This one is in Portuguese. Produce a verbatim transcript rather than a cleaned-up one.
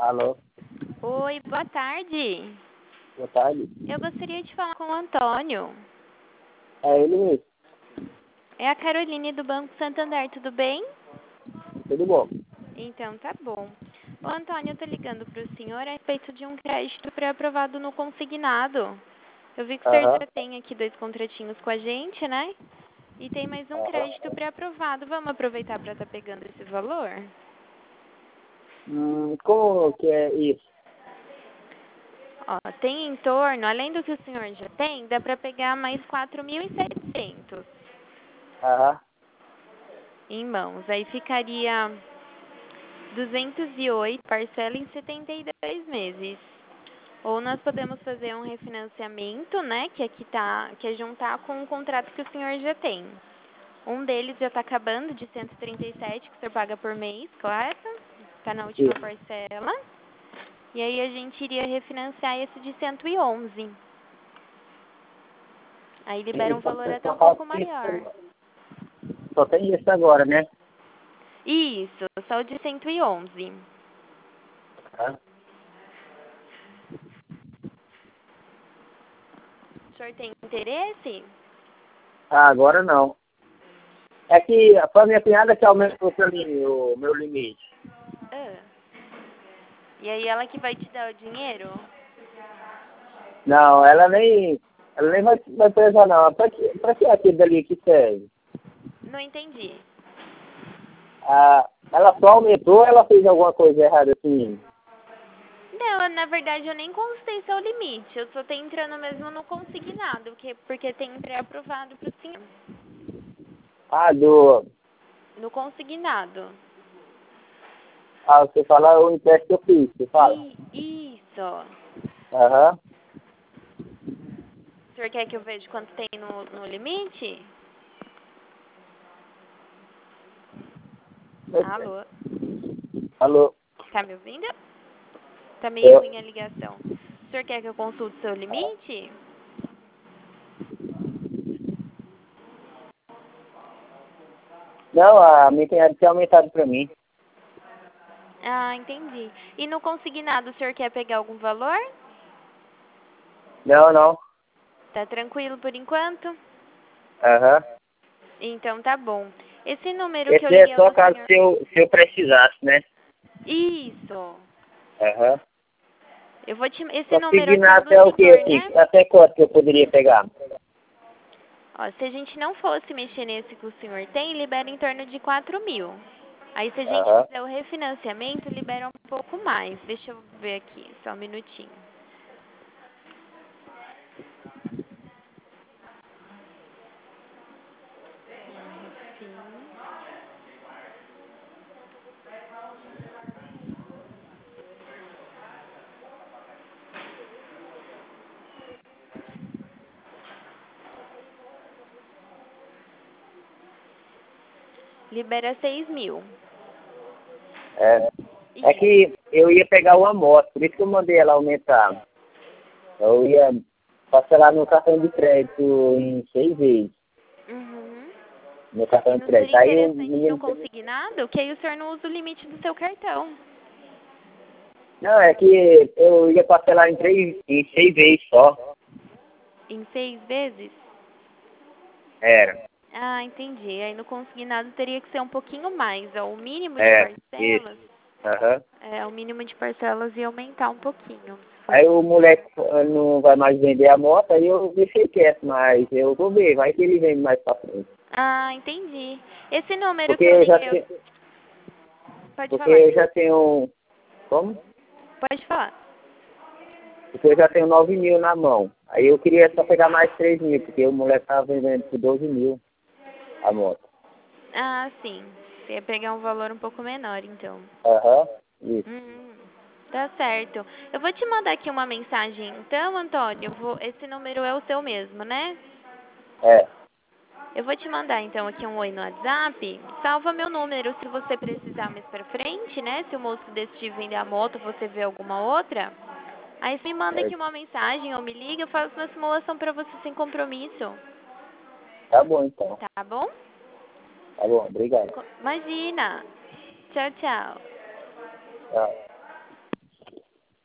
Alô, Oi, boa tarde. boa tarde. Eu gostaria de falar com o Antônio. É ele mesmo, É a Caroline do Banco Santander, tudo bem? tudo bom? Então tá bom. Ô Antônio, eu tô ligando pro senhor a respeito de um crédito pré-aprovado no consignado. Eu vi que o senhor Aham, já tem aqui dois contratinhos com a gente, né? E tem mais um aham. crédito pré-aprovado. Vamos aproveitar para estar pegando esse valor? Hum, como que é isso? Ó, tem em torno, além do que o senhor já tem, dá para pegar mais quatro mil e setecentos Aham, em mãos. Aí ficaria duzentos e oito, parcela em setenta e dois meses. Ou nós podemos fazer um refinanciamento, né, que aqui tá, que é juntar com o contrato que o senhor já tem. Um deles já está acabando, de cento e trinta e sete, que o senhor paga por mês, claro. Está na última isso. parcela. E aí a gente iria refinanciar esse de cento e onze. Aí libera E um só, valor até só um pouco falta isso maior. agora. Só tem isso agora, né? Isso, só o de cento e onze. Aham. O senhor tem interesse? Ah, agora não. É que foi a minha cunhada que aumentou pra mim o meu limite. Ah. E aí ela que vai te dar o dinheiro? Não, ela nem, ela nem vai, vai precisar não. Pra que, pra que aquilo dali que serve? Não entendi. Ah, ela só aumentou ou ela fez alguma coisa errada assim? Não, na verdade eu nem consultei seu limite. Eu só tô entrando mesmo no consignado, que, porque tem pré-aprovado pro senhor. Ah, do... No consignado. Ah, você fala o empréstimo que eu fiz, você fala? E isso. Aham. O senhor quer que eu veja quanto tem no, no limite? Alô? Alô? Tá me ouvindo? Tá meio Eu... ruim a ligação. O senhor quer que eu consulte seu limite? Não, a minha cunhada tinha aumentado pra mim. Ah, entendi. E no consignado, o senhor quer pegar algum valor? Não, não. Tá tranquilo por enquanto? Aham. Então tá bom. Esse número que eu Esse é liguei é o só do caso senhor. se eu, se eu precisasse, né? Isso. Aham. Eu vou te... Esse número aqui Conseguindo é o do até o que, senhor, assim? né? Até quanto que eu poderia pegar? Ó, se a gente não fosse mexer nesse que o senhor tem, libera em torno de quatro mil. Aí se a gente Aham. fizer o refinanciamento, libera um pouco mais. Deixa eu ver aqui, só um minutinho. Sim. Libera seis mil. É. É Isso. que eu ia pegar uma moto, por isso que eu mandei ela aumentar. Eu ia parcelar no cartão de crédito em seis vezes. Uhum. No E cartão de não crédito. seria Aí o interessante no menino... consignado? Que aí o senhor não usa o limite do seu cartão. Não, é que eu ia parcelar em três, em seis vezes só. Em seis vezes? Era. Ah, entendi. Aí no consignado teria que ser um pouquinho mais. Ó. O mínimo de É, isso. parcelas, Aham. é, o mínimo de parcelas ia aumentar um pouquinho. Se Aí fosse. o moleque eh, não vai mais vender a moto, aí eu deixei quieto, mas eu vou ver, vai que ele vende mais pra frente. Ah, entendi. Esse número Porque que eu eu já liguei, eu... tenho, pode porque falar. eu já tenho, como? Pode falar. Porque eu já tenho nove mil na mão. Aí eu queria só pegar mais três mil, porque o moleque tava vendendo por doze mil a moto. Ah, sim. Você ia pegar um valor um pouco menor, então. Aham, isso. Hum, tá certo. Eu vou te mandar aqui uma mensagem, então, Antônio. Eu vou... Esse número é o seu mesmo, né? É, Eu vou te mandar então aqui um oi no WhatsApp. Salva meu número se você precisar mais pra frente, né? Se o moço decidir vender a moto, você vê alguma outra. Aí você me manda é, aqui uma mensagem ou me liga, eu faço uma simulação pra você sem compromisso. tá bom então. Tá bom? Tá bom, obrigado. Co- Imagina. Tchau, tchau. Tchau.